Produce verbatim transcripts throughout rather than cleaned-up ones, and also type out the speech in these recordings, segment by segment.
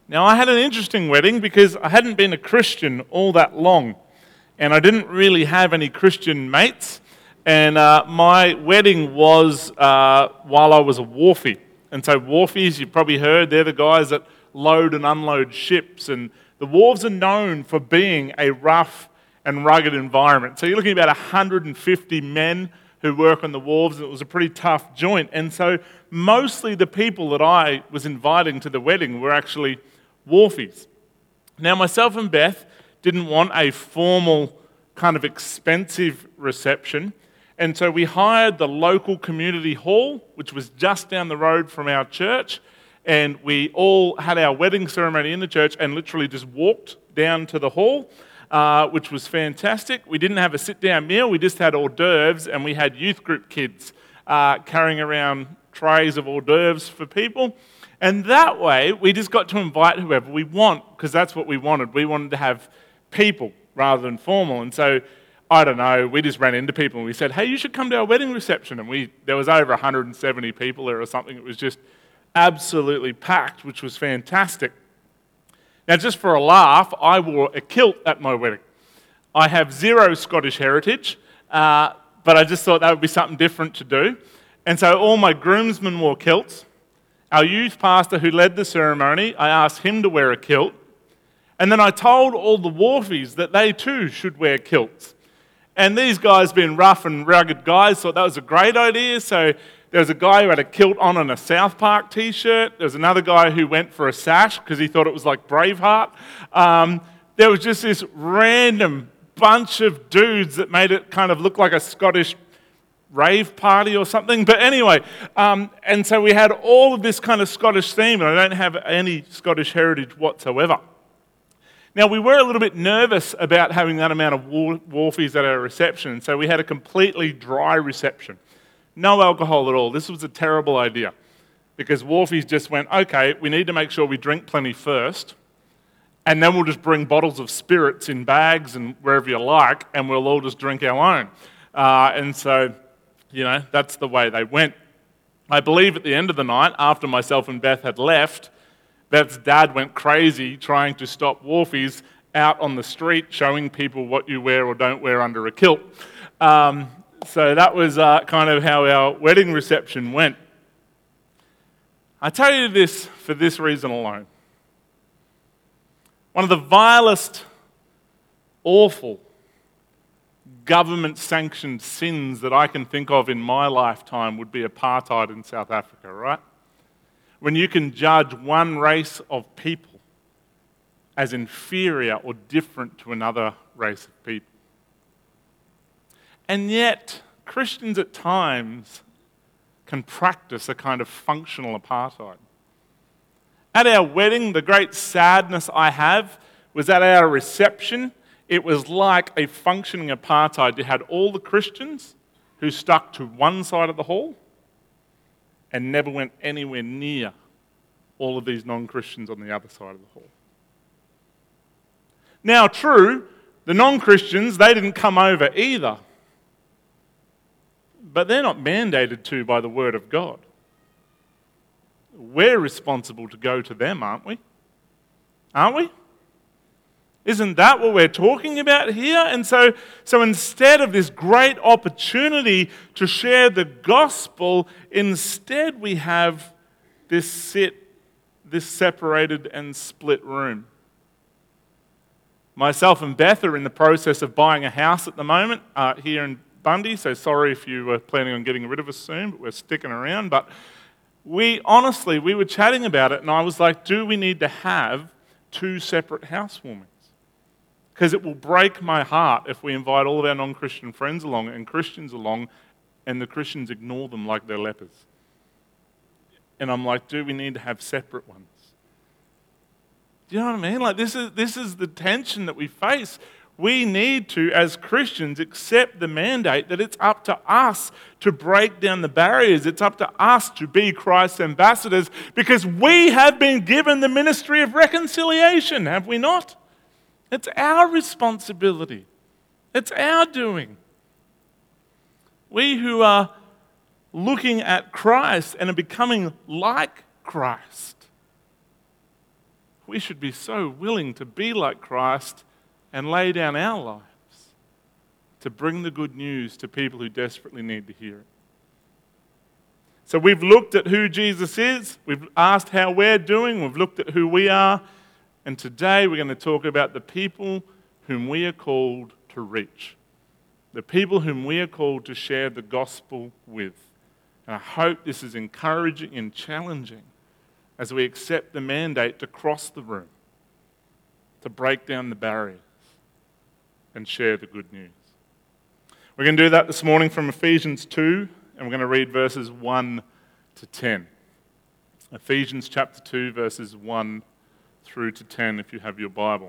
Now, I had an interesting wedding because I hadn't been a Christian all that long, and I didn't really have any Christian mates, and uh, my wedding was uh, while I was a wharfie. And so wharfies, you've probably heard, they're the guys that load and unload ships, and the wharves are known for being a rough and rugged environment. So you're looking at about one hundred fifty men who work on the wharves, and it was a pretty tough joint. And so mostly the people that I was inviting to the wedding were actually wharfies. Now, myself and Beth didn't want a formal kind of expensive reception, and so we hired the local community hall, which was just down the road from our church, and we all had our wedding ceremony in the church and literally just walked down to the hall, uh, which was fantastic. We didn't have a sit-down meal, we just had hors d'oeuvres, and we had youth group kids uh, carrying around trays of hors d'oeuvres for people. And that way, we just got to invite whoever we want, because that's what we wanted. We wanted to have people rather than formal. And so, I don't know, we just ran into people and we said, hey, you should come to our wedding reception. And we there was over one hundred seventy people there or something. It was just absolutely packed, which was fantastic. Now, just for a laugh, I wore a kilt at my wedding. I have zero Scottish heritage, uh, but I just thought that would be something different to do. And so all my groomsmen wore kilts. Our youth pastor who led the ceremony, I asked him to wear a kilt. And then I told all the wharfies that they too should wear kilts. And these guys, being rough and rugged guys, thought that was a great idea. So there was a guy who had a kilt on and a South Park t-shirt. There was another guy who went for a sash because he thought it was like Braveheart. Um, there was just this random bunch of dudes that made it kind of look like a Scottish rave party or something. But anyway, um, and so we had all of this kind of Scottish theme, and I don't have any Scottish heritage whatsoever. Now, we were a little bit nervous about having that amount of wharfies at our reception, so we had a completely dry reception. No alcohol at all. This was a terrible idea, because wharfies just went, okay, we need to make sure we drink plenty first, and then we'll just bring bottles of spirits in bags and wherever you like, and we'll all just drink our own. Uh, and so, you know, that's the way they went. I believe at the end of the night, after myself and Beth had left, Beth's dad went crazy trying to stop wharfies out on the street showing people what you wear or don't wear under a kilt. Um, so that was uh, kind of how our wedding reception went. I tell you this for this reason alone. One of the vilest, awful, government-sanctioned sins that I can think of in my lifetime would be apartheid in South Africa, right? When you can judge one race of people as inferior or different to another race of people. And yet, Christians at times can practice a kind of functional apartheid. At our wedding, the great sadness I have was at our reception, it was like a functioning apartheid. You had all the Christians who stuck to one side of the hall and never went anywhere near all of these non-Christians on the other side of the hall. Now, true, the non-Christians, they didn't come over either. But they're not mandated to by the Word of God. We're responsible to go to them, aren't we? Aren't we? Isn't that what we're talking about here? And so, so instead of this great opportunity to share the gospel, instead we have this sit, this separated and split room. Myself and Beth are in the process of buying a house at the moment uh, here in Bundy, so sorry if you were planning on getting rid of us soon, but we're sticking around. But we, honestly, we were chatting about it, and I was like, do we need to have two separate housewarmings? Because it will break my heart if we invite all of our non-Christian friends along and Christians along, and the Christians ignore them like they're lepers. And I'm like, do we need to have separate ones? Do you know what I mean? Like, this is this is the tension that we face. We need to, as Christians, accept the mandate that it's up to us to break down the barriers. It's up to us to be Christ's ambassadors, because we have been given the ministry of reconciliation, have we not? It's our responsibility. It's our doing. We who are looking at Christ and are becoming like Christ, we should be so willing to be like Christ and lay down our lives to bring the good news to people who desperately need to hear it. So we've looked at who Jesus is, we've asked how we're doing, we've looked at who we are, and today we're going to talk about the people whom we are called to reach. The people whom we are called to share the gospel with. And I hope this is encouraging and challenging as we accept the mandate to cross the room, to break down the barriers and share the good news. We're going to do that this morning from Ephesians two, and we're going to read verses one to ten. Ephesians chapter two, verses one through to ten, if you have your Bible.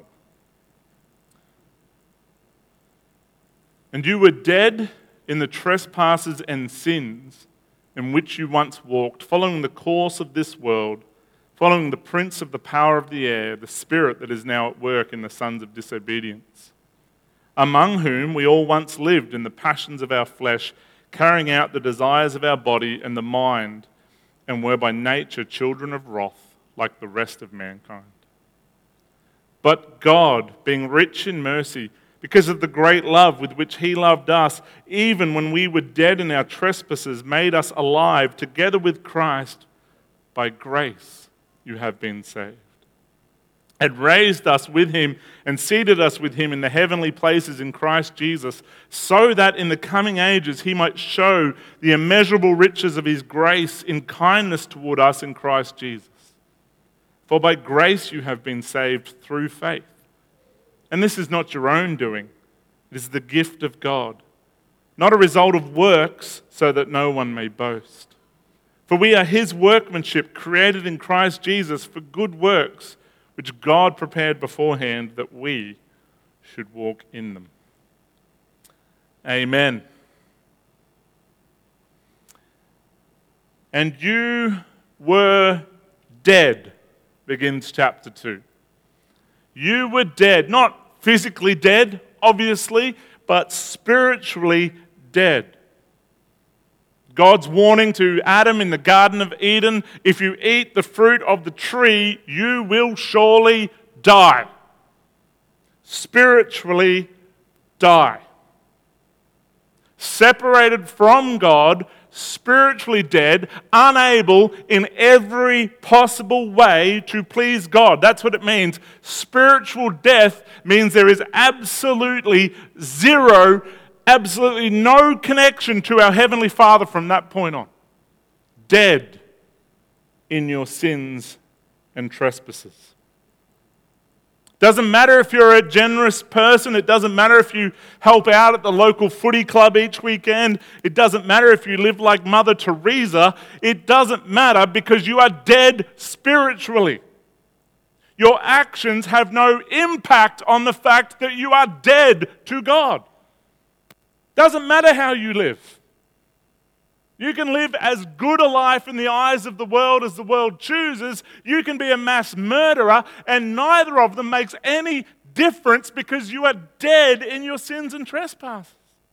And you were dead in the trespasses and sins in which you once walked, following the course of this world, following the prince of the power of the air, the spirit that is now at work in the sons of disobedience, among whom we all once lived in the passions of our flesh, carrying out the desires of our body and the mind, and were by nature children of wrath, like the rest of mankind. But God, being rich in mercy, because of the great love with which he loved us, even when we were dead in our trespasses, made us alive together with Christ. By grace you have been saved. Had raised us with him and seated us with him in the heavenly places in Christ Jesus, so that in the coming ages he might show the immeasurable riches of his grace in kindness toward us in Christ Jesus. For by grace you have been saved through faith. And this is not your own doing. It is the gift of God, not a result of works, so that no one may boast. For we are his workmanship, created in Christ Jesus for good works, which God prepared beforehand that we should walk in them. Amen. And you were dead, begins chapter two. You were dead, not physically dead, obviously, but spiritually dead. God's warning to Adam in the Garden of Eden, if you eat the fruit of the tree, you will surely die. Spiritually die. Separated from God, spiritually dead, unable in every possible way to please God. That's what it means. Spiritual death means there is absolutely zero, absolutely no connection to our Heavenly Father from that point on. Dead in your sins and trespasses. Doesn't matter if you're a generous person. It doesn't matter if you help out at the local footy club each weekend. It doesn't matter if you live like Mother Teresa. It doesn't matter because you are dead spiritually. Your actions have no impact on the fact that you are dead to God. Doesn't matter how you live. You can live as good a life in the eyes of the world as the world chooses. You can be a mass murderer, and neither of them makes any difference because you are dead in your sins and trespasses.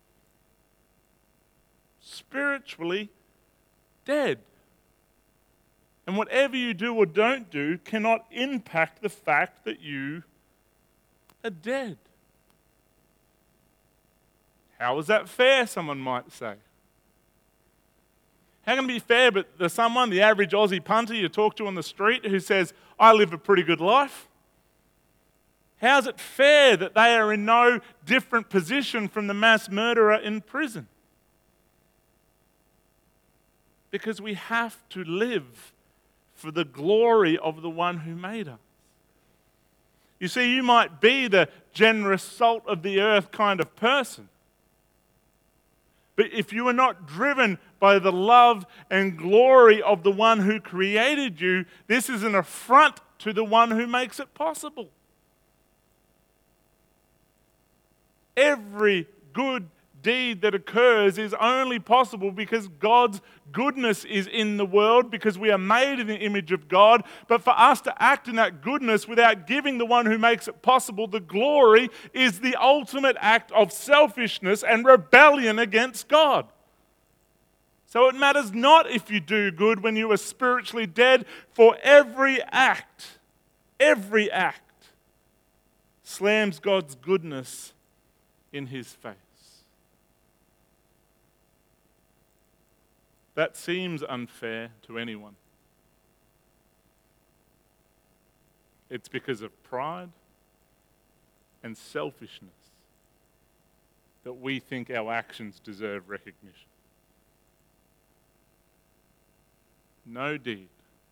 Spiritually dead. And whatever you do or don't do cannot impact the fact that you are dead. How is that fair, someone might say? How can it be fair, but there's someone, the average Aussie punter you talk to on the street, who says, I live a pretty good life? How is it fair that they are in no different position from the mass murderer in prison? Because we have to live for the glory of the one who made us. You see, you might be the generous salt of the earth kind of person, but if you are not driven by the love and glory of the one who created you, this is an affront to the one who makes it possible. Every good deed that occurs is only possible because God's goodness is in the world, because we are made in the image of God. But for us to act in that goodness without giving the one who makes it possible the glory is the ultimate act of selfishness and rebellion against God. So it matters not if you do good when you are spiritually dead, for every act every act slams God's goodness in his face. That seems unfair to anyone. It's because of pride and selfishness that we think our actions deserve recognition. No deed,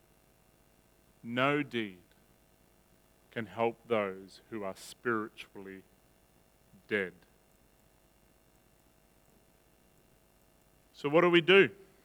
no deed can help those who are spiritually dead. So what do we do?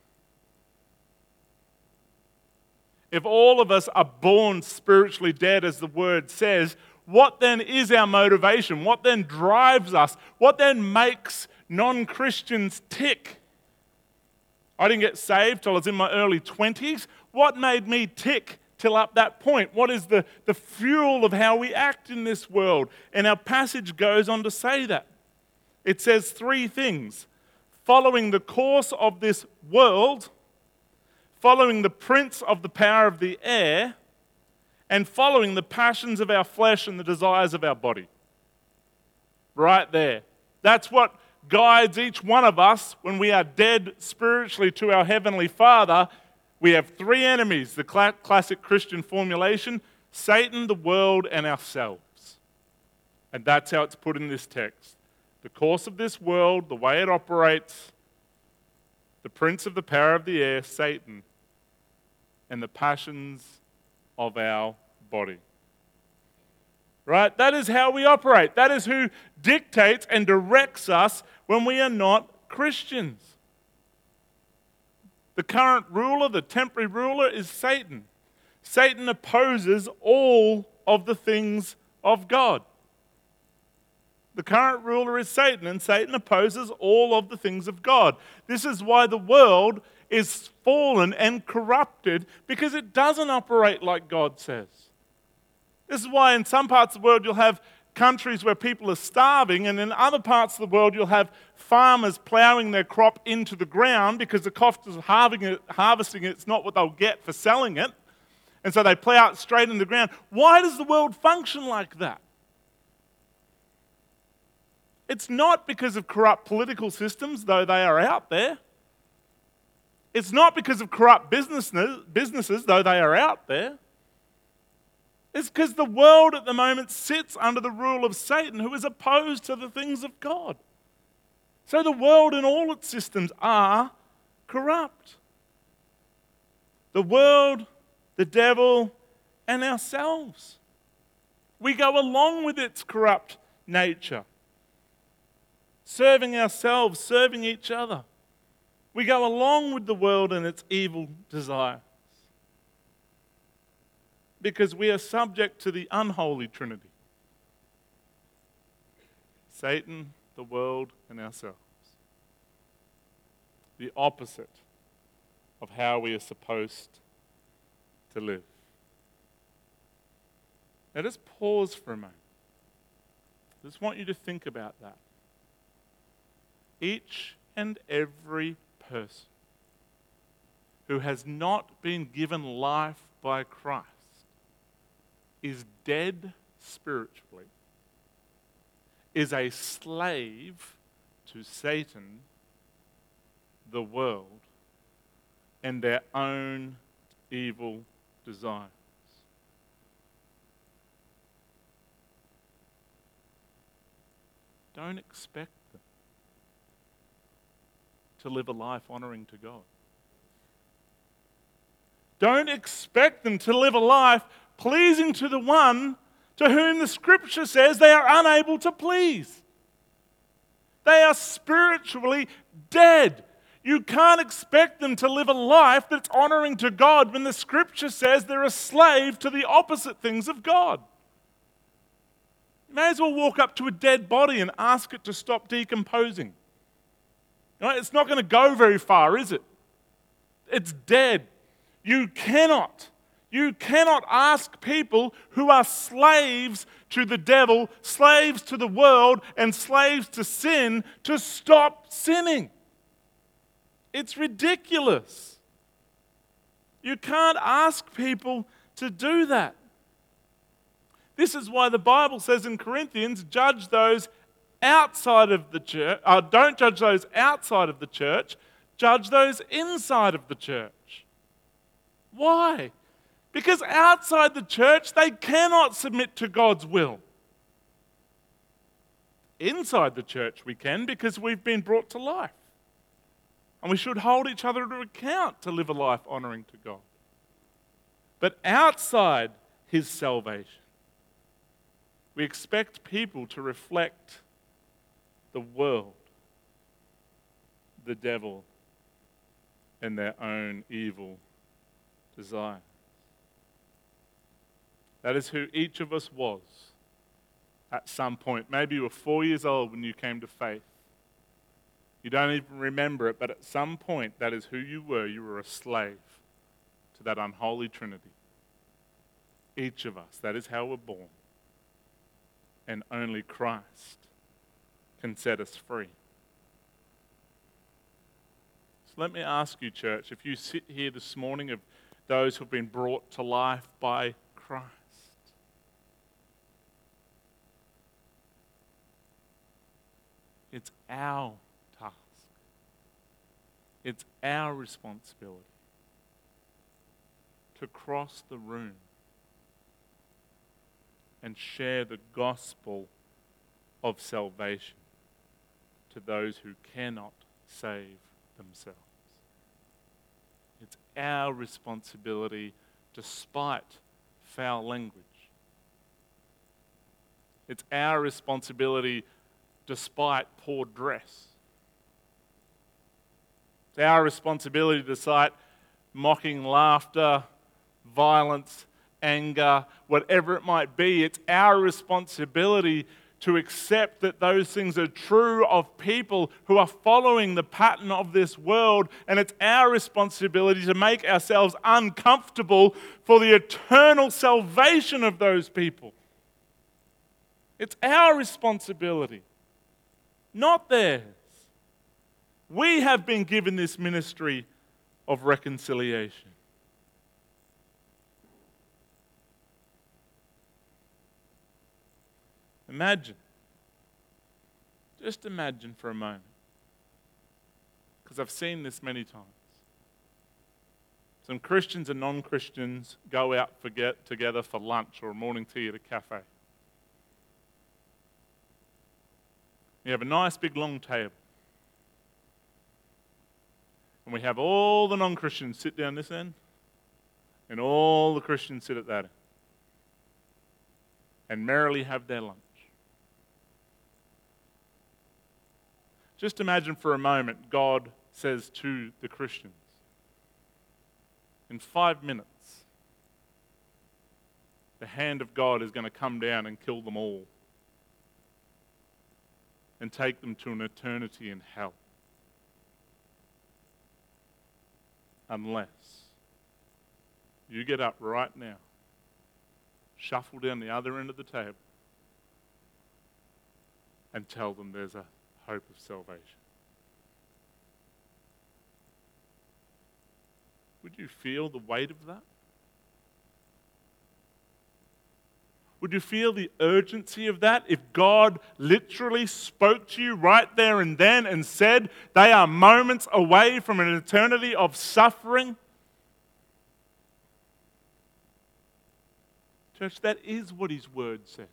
If all of us are born spiritually dead, as the word says, what then is our motivation? What then drives us? What then makes non-Christians tick? I didn't get saved till I was in my early twenties. What made me tick till up that point? What is the, the fuel of how we act in this world? And our passage goes on to say that. It says three things. Following the course of this world, following the prince of the power of the air, and following the passions of our flesh and the desires of our body. Right there. That's what guides each one of us when we are dead spiritually to our Heavenly Father. We have three enemies, the cl- classic Christian formulation: Satan, the world, and ourselves. And that's how it's put in this text. The course of this world, the way it operates, the prince of the power of the air, Satan, and the passions of our body. Right? That is how we operate. That is who dictates and directs us when we are not Christians. The current ruler, the temporary ruler, is Satan. Satan opposes all of the things of God. The current ruler is Satan, and Satan opposes all of the things of God. This is why the world is fallen and corrupted, because it doesn't operate like God says. This is why in some parts of the world you'll have countries where people are starving, and in other parts of the world you'll have farmers ploughing their crop into the ground because the cost of harvesting it, it's not what they'll get for selling it. And so they plough it straight in the ground. Why does the world function like that? It's not because of corrupt political systems, though they are out there. It's not because of corrupt businesses, businesses, though they are out there. It's because the world at the moment sits under the rule of Satan, who is opposed to the things of God. So the world and all its systems are corrupt. The world, the devil, and ourselves. We go along with its corrupt nature. Serving ourselves, serving each other. We go along with the world and its evil desires. Because we are subject to the unholy Trinity. Satan, the world, and ourselves. The opposite of how we are supposed to live. Now just pause for a moment. I just want you to think about that. Each and every person who has not been given life by Christ is dead spiritually, is a slave to Satan, the world, and their own evil desires. Don't expect them to live a life honoring to God. Don't expect them to live a life pleasing to the one to whom the Scripture says they are unable to please. They are spiritually dead. You can't expect them to live a life that's honoring to God when the Scripture says they're a slave to the opposite things of God. You may as well walk up to a dead body and ask it to stop decomposing. You know, it's not going to go very far, is it? It's dead. You cannot, you cannot ask people who are slaves to the devil, slaves to the world, and slaves to sin to stop sinning. It's ridiculous. You can't ask people to do that. This is why the Bible says in Corinthians, judge those outside of the church, uh, don't judge those outside of the church, judge those inside of the church. Why? Because outside the church, they cannot submit to God's will. Inside the church we can, because we've been brought to life. And we should hold each other to account to live a life honouring to God. But outside His salvation, we expect people to reflect the world, the devil, and their own evil desires. That is who each of us was at some point. Maybe you were four years old when you came to faith. You don't even remember it, but at some point, that is who you were. You were a slave to that unholy trinity. Each of us, that is how we're born. And only Christ can set us free. So let me ask you, church, if you sit here this morning of those who've been brought to life by Christ, it's our task. It's our responsibility to cross the room and share the gospel of salvation to those who cannot save themselves. It's our responsibility despite foul language. It's our responsibility despite poor dress. It's our responsibility despite mocking laughter, violence, anger, whatever it might be. It's our responsibility to accept that those things are true of people who are following the pattern of this world, and it's our responsibility to make ourselves uncomfortable for the eternal salvation of those people. It's our responsibility, not theirs. We have been given this ministry of reconciliation. Imagine, just imagine for a moment, because I've seen this many times. Some Christians and non-Christians go out for get together for lunch or morning tea at a cafe. You have a nice big long table. And we have all the non-Christians sit down this end, and all the Christians sit at that end, and merrily have their lunch. Just imagine for a moment, God says to the Christians, in five minutes, the hand of God is going to come down and kill them all and take them to an eternity in hell. Unless you get up right now, shuffle down the other end of the table, and tell them there's a hope of salvation. Would you feel the weight of that? Would you feel the urgency of that if God literally spoke to you right there and then and said they are moments away from an eternity of suffering? Church, that is what His Word says.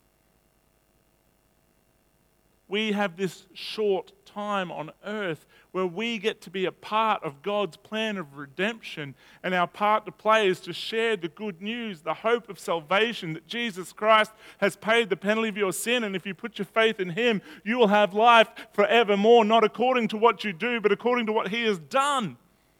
We have this short time on earth where we get to be a part of God's plan of redemption, and our part to play is to share the good news, the hope of salvation, that Jesus Christ has paid the penalty of your sin, and if you put your faith in Him, you will have life forevermore, not according to what you do, but according to what He has done.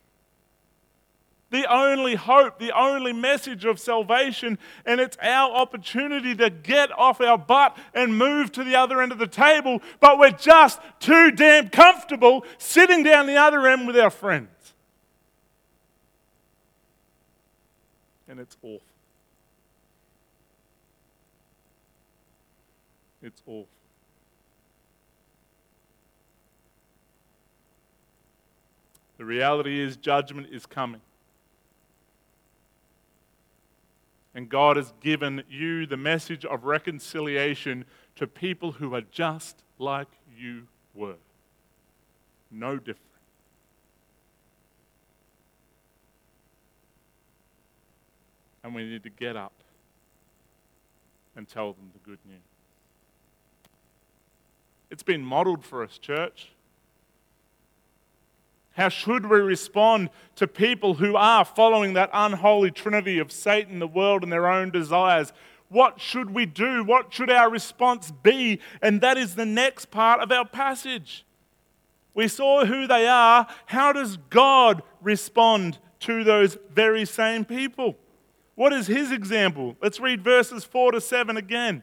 The only hope, the only message of salvation, and it's our opportunity to get off our butt and move to the other end of the table, but we're just too damn comfortable sitting down the other end with our friends. And it's awful. It's awful. The reality is judgment is coming. And God has given you the message of reconciliation to people who are just like you were. No different. And we need to get up and tell them the good news. It's been modeled for us, church. How should we respond to people who are following that unholy trinity of Satan, the world, and their own desires? What should we do? What should our response be? And that is the next part of our passage. We saw who they are. How does God respond to those very same people? What is his example? Let's read verses four to seven again.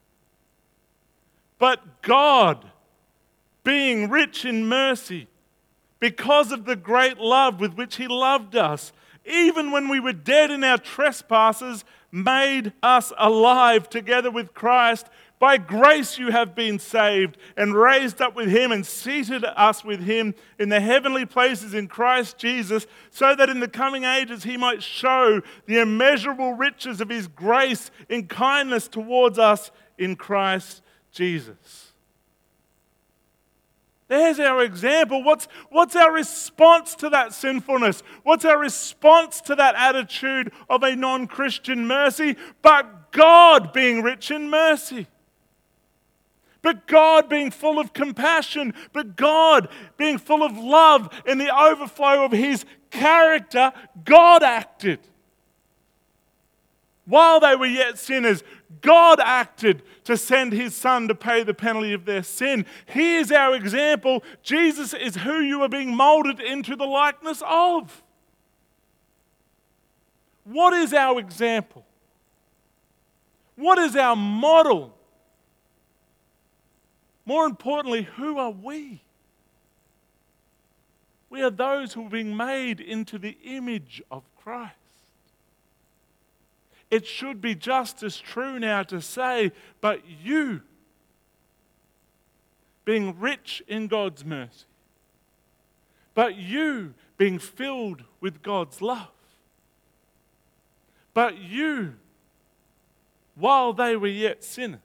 But God, being rich in mercy, because of the great love with which he loved us, even when we were dead in our trespasses, made us alive together with Christ. By grace you have been saved, and raised up with him, and seated us with him in the heavenly places in Christ Jesus, so that in the coming ages he might show the immeasurable riches of his grace in kindness towards us in Christ Jesus. There's our example. What's, what's our response to that sinfulness? What's our response to that attitude of a non-Christian mercy? But God being rich in mercy. But God being full of compassion. But God being full of love in the overflow of his character, God acted. While they were yet sinners, God acted to send his Son to pay the penalty of their sin. He is our example. Jesus is who you are being molded into the likeness of. What is our example? What is our model? More importantly, who are we? We are those who are being made into the image of Christ. It should be just as true now to say, but you, being rich in God's mercy, but you being filled with God's love, but you, while they were yet sinners,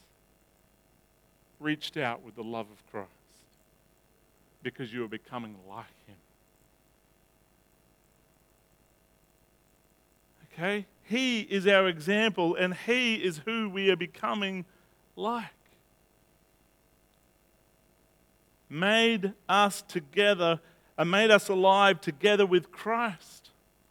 reached out with the love of Christ because you are becoming like him. Okay? He is our example, and he is who we are becoming like. Made us together, and made us alive together with Christ.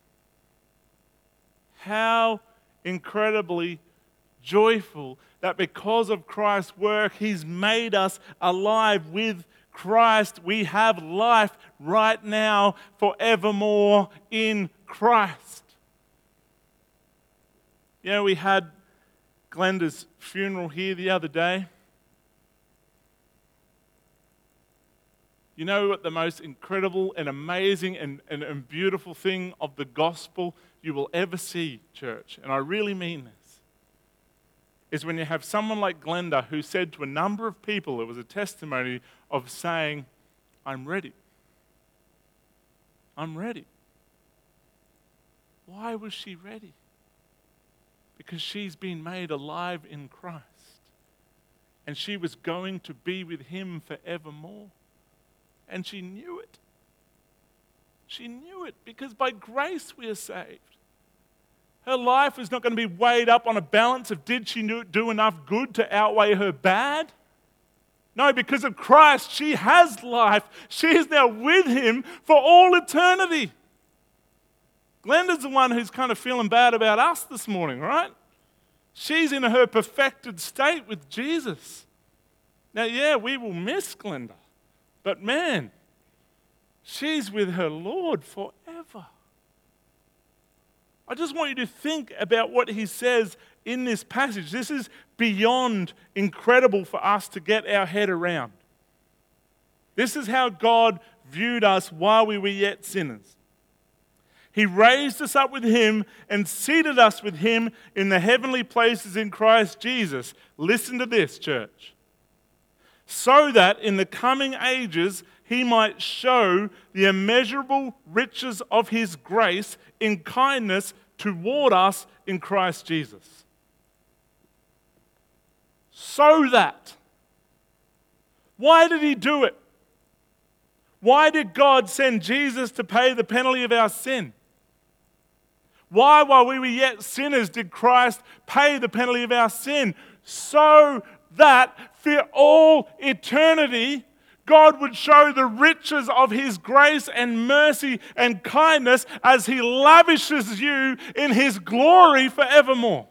How incredibly joyful that because of Christ's work, he's made us alive with Christ. We have life right now, forevermore in Christ. You know, we had Glenda's funeral here the other day. You know what the most incredible and amazing and, and, and beautiful thing of the gospel you will ever see, church, and I really mean this, is when you have someone like Glenda who said to a number of people, it was a testimony of saying, I'm ready. I'm ready. Why was she ready? Because she's been made alive in Christ. And she was going to be with him forevermore. And she knew it. She knew it because by grace we are saved. Her life is not going to be weighed up on a balance of did she do enough good to outweigh her bad? No, because of Christ, she has life. She is now with him for all eternity. Glenda's the one who's kind of feeling bad about us this morning, right? She's in her perfected state with Jesus. Now, yeah, we will miss Glenda, but man, she's with her Lord forever. I just want you to think about what he says in this passage. This is beyond incredible for us to get our head around. This is how God viewed us while we were yet sinners. He raised us up with him and seated us with him in the heavenly places in Christ Jesus. Listen to this, church. So that in the coming ages he might show the immeasurable riches of his grace in kindness toward us in Christ Jesus. So that. Why did he do it? Why did God send Jesus to pay the penalty of our sin? Why, while we were yet sinners, did Christ pay the penalty of our sin? So that for all eternity, God would show the riches of His grace and mercy and kindness as He lavishes you in His glory forevermore.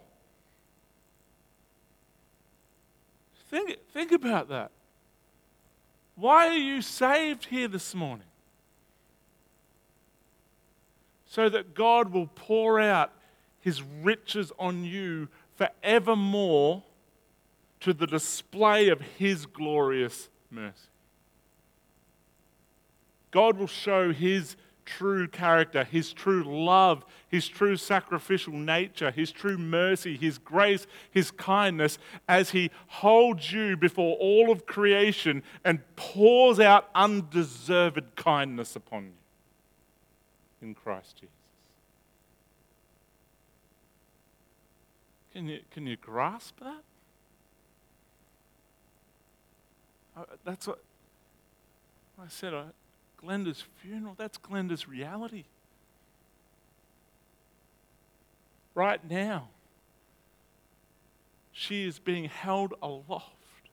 Think, think about that. Why are you saved here this morning? So that God will pour out His riches on you forevermore to the display of His glorious mercy. God will show His true character, His true love, His true sacrificial nature, His true mercy, His grace, His kindness as He holds you before all of creation and pours out undeserved kindness upon you in Christ Jesus. Can you, can you grasp that? Uh, that's what I said. I, Glenda's funeral, that's Glenda's reality. Right now, she is being held aloft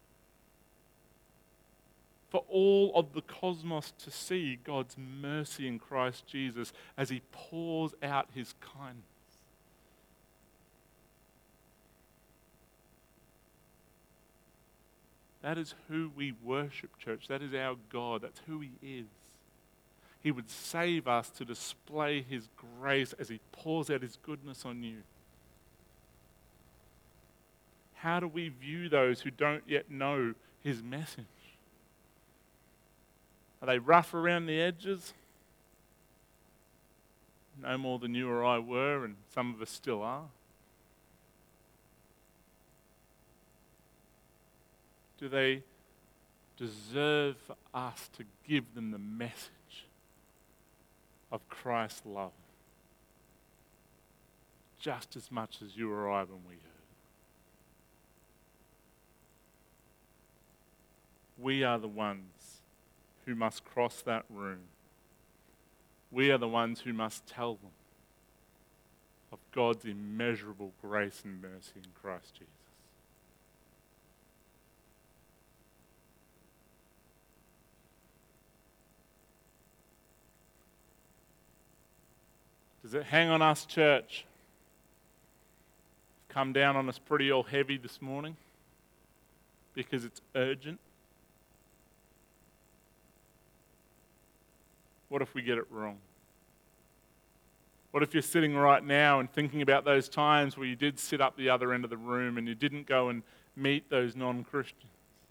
for all of the cosmos to see God's mercy in Christ Jesus as He pours out His kindness. That is who we worship, church. That is our God. That's who He is. He would save us to display His grace as He pours out His goodness on you. How do we view those who don't yet know His message? Are they rough around the edges? No more than you or I were, and some of us still are. Do they deserve for us to give them the message of Christ's love just as much as you or I when we heard? We are the ones who must cross that room. We are the ones who must tell them of God's immeasurable grace and mercy in Christ Jesus. Does it hang on us, church? Come down on us pretty all heavy this morning because it's urgent? What if we get it wrong? What if you're sitting right now and thinking about those times where you did sit up the other end of the room and you didn't go and meet those non-Christians?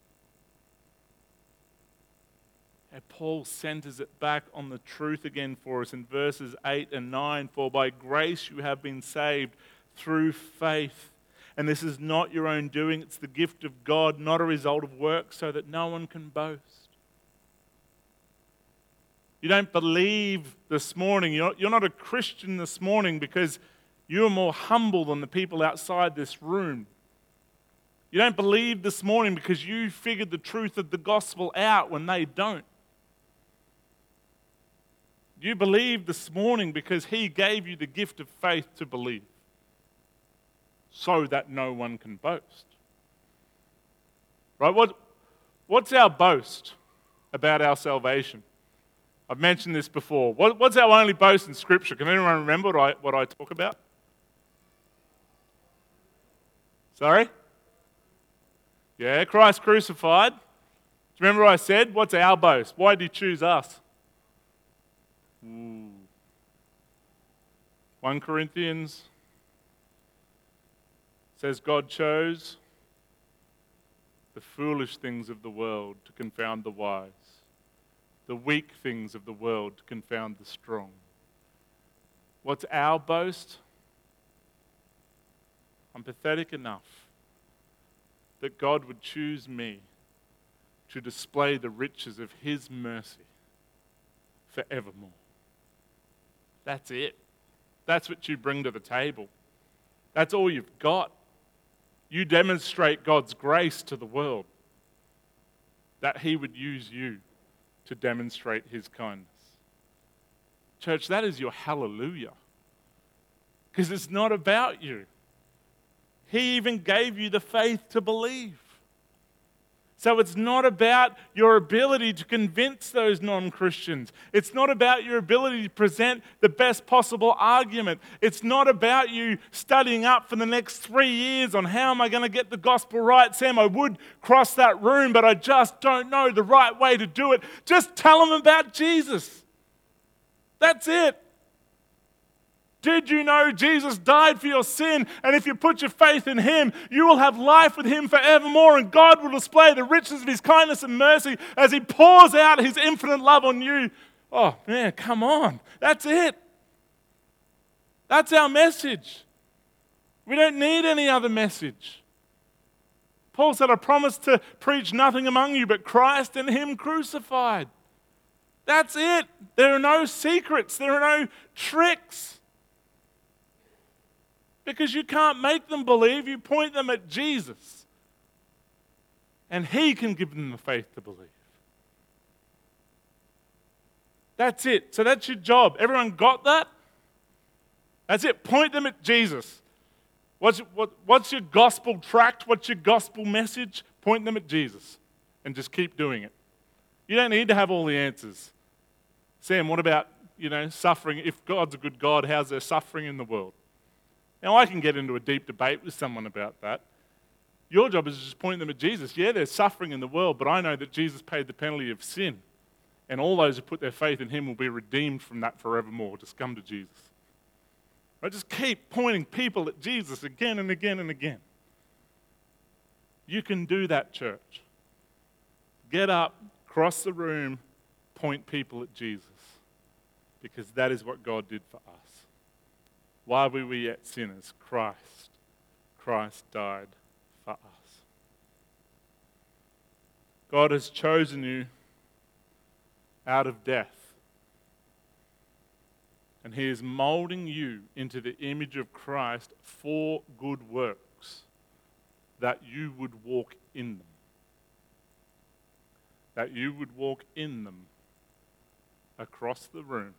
And Paul centers it back on the truth again for us in verses eight and nine. For by grace you have been saved through faith. And this is not your own doing, it's the gift of God, not a result of work, so that no one can boast. You don't believe this morning, you're, you're not a Christian this morning because you're more humble than the people outside this room. You don't believe this morning because you figured the truth of the gospel out when they don't. You believe this morning because He gave you the gift of faith to believe, so that no one can boast. Right? What, what's our boast about our salvation? I've mentioned this before. What, what's our only boast in Scripture? Can anyone remember what I, what I talk about? Sorry? Yeah, Christ crucified. Do you remember what I said? What's our boast? Why did He choose us? Ooh. First Corinthians says God chose the foolish things of the world to confound the wise, the weak things of the world to confound the strong. What's our boast? I'm pathetic enough that God would choose me to display the riches of His mercy forevermore. That's it. That's what you bring to the table. That's all you've got. You demonstrate God's grace to the world, that He would use you to demonstrate His kindness. Church, that is your hallelujah. Because it's not about you. He even gave you the faith to believe. So it's not about your ability to convince those non-Christians. It's not about your ability to present the best possible argument. It's not about you studying up for the next three years on how am I going to get the gospel right. Sam, I would cross that room, but I just don't know the right way to do it. Just tell them about Jesus. That's it. Did you know Jesus died for your sin? And if you put your faith in Him, you will have life with Him forevermore. And God will display the riches of His kindness and mercy as He pours out His infinite love on you. Oh, man, come on. That's it. That's our message. We don't need any other message. Paul said, I promise to preach nothing among you but Christ and Him crucified. That's it. There are no secrets. There are no tricks. Because you can't make them believe. You point them at Jesus. And He can give them the faith to believe. That's it. So that's your job. Everyone got that? That's it. Point them at Jesus. What's, what, what's your gospel tract? What's your gospel message? Point them at Jesus. And just keep doing it. You don't need to have all the answers. Sam, what about, you know, suffering? If God's a good God, how's there suffering in the world? Now, I can get into a deep debate with someone about that. Your job is to just point them at Jesus. Yeah, there's suffering in the world, but I know that Jesus paid the penalty of sin. And all those who put their faith in Him will be redeemed from that forevermore. Just come to Jesus. Right? Just keep pointing people at Jesus again and again and again. You can do that, church. Get up, cross the room, point people at Jesus. Because that is what God did for us. Why were we yet sinners? Christ. Christ died for us. God has chosen you out of death. And He is molding you into the image of Christ for good works, that you would walk in them. That you would walk in them across the room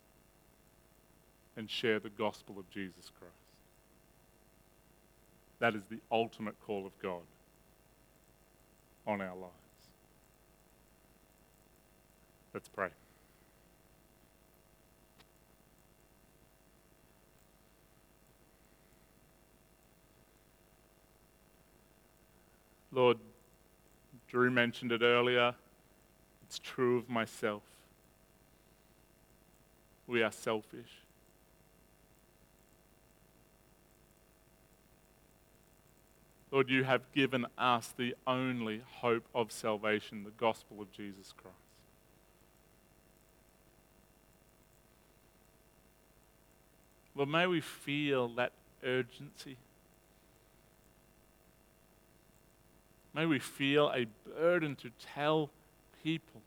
and share the gospel of Jesus Christ. That is the ultimate call of God on our lives. Let's pray. Lord, Drew mentioned it earlier. It's true of myself. We are selfish. Lord, you have given us the only hope of salvation, the gospel of Jesus Christ. Lord, may we feel that urgency. May we feel a burden to tell people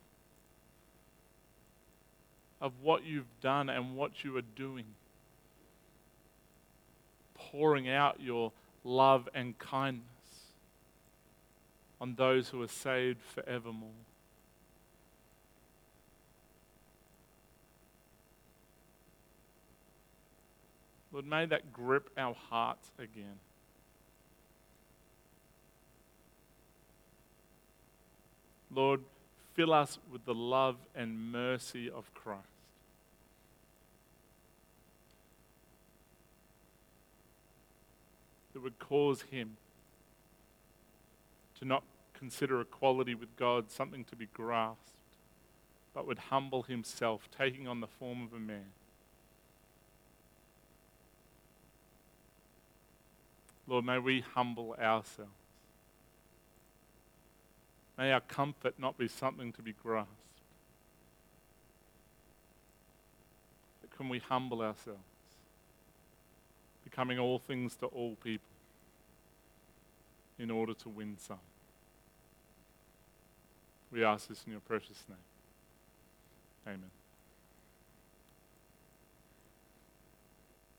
of what you've done and what you are doing. Pouring out your love and kindness on those who are saved forevermore. Lord, may that grip our hearts again. Lord, fill us with the love and mercy of Christ. That would cause Him to not consider equality with God something to be grasped, but would humble Himself, taking on the form of a man. Lord, may we humble ourselves. May our comfort not be something to be grasped. But can we humble ourselves, becoming all things to all people in order to win some? We ask this in your precious name. Amen.